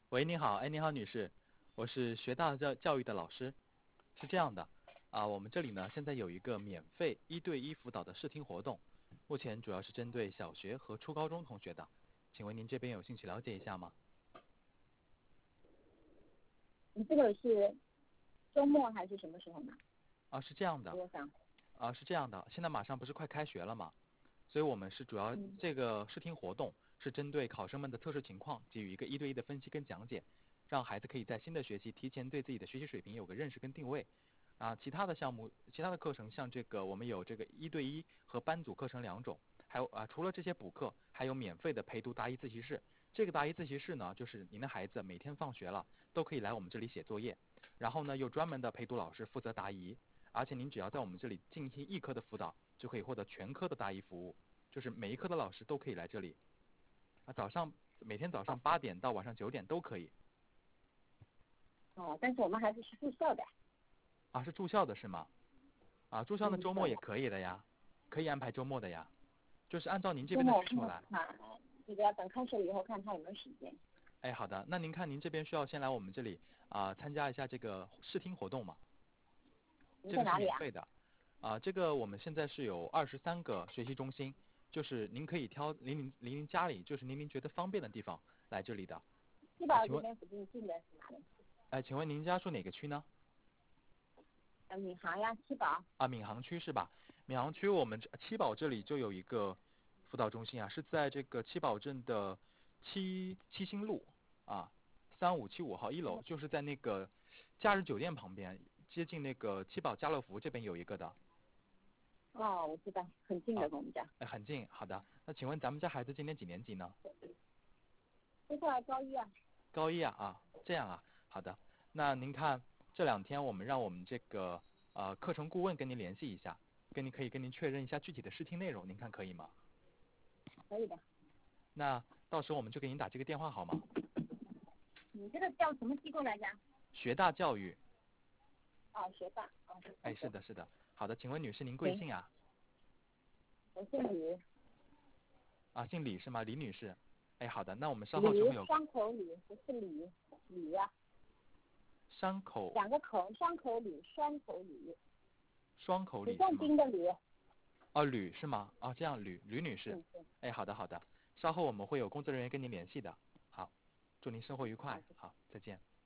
喂，你好，哎，你好，女士，我是学大教育的老师。是这样的，我们这里呢现在有一个免费1对1辅导的试听活动，目前主要是针对小学和初高中同学的，请问您这边有兴趣了解一下吗？ 你这个是周末还是什么时候呢？ 是这样的， 我想， 现在马上不是快开学了吗？所以我们是主要嗯， 这个试听活动是针对考生们的特殊情况给予一个1对1的分析跟讲解，让孩子可以在新的学期提前对自己的学习水平有个认识跟定位。其他的项目、其他的课程，像这个我们有这个1对1和班组课程两种，还有除了这些补课，还有免费的陪读答疑自习室。这个答疑自习室呢，就是您的孩子每天放学了都可以来我们这里写作业，然后呢有专门的陪读老师负责答疑，而且您只要在我们这里进行一科的辅导，就可以获得全科的答疑服务，就是每一科的老师都可以来这里。每天早上8点到晚上9点都可以。 但是我们还是住校的。 是住校的是吗？住校的周末对。 也可以的呀，可以安排周末的呀，就是按照您这边的周末我需求来。 看看，这个要等开学以后看他有没有时间。 哎，好的，那您看您这边需要先来我们这里参加一下这个试听活动嘛？ 你这个是在哪里啊？ 免费的。这个我们现在是有23个学习中心，就是您可以挑离您家里，就是您觉得方便的地方来这里的。 七宝请问， 这边附近近的是哪里？ 请问您家住哪个区呢？ 闵行呀，七宝。 闵行区是吧？闵行区我们七宝这里就有一个辅导中心是在这个七宝镇的七星路3575号1楼，就是在那个假日酒店旁边，接近那个七宝家乐福这边有一个的。 我知道，很近的，跟我们家。 很近。好的，那请问咱们家孩子今年几年级呢？ 接下来高一啊。 高一这样好的。那您看这2天让我们这个课程顾问跟您联系一下，可以跟您确认一下具体的试听内容，您看可以吗？ 可以的。 那到时候我们就给您打这个电话好吗？ 你这个叫什么机构来着？ 学大教育。 学霸。 是的，是的。好的，请问女士您贵行， 姓啊？ 我姓李。 姓李是吗？李女士。好的，那我们稍后就会李， 有双口李，不是李。李呀。 伤口两个口，双口李，双口李。 双口李仲李是吗？ 斌的李。 吕是吗？这样吕女士。好的好的，稍后我们会有工作人员跟您联系的。好，祝您生活愉快。好，再见。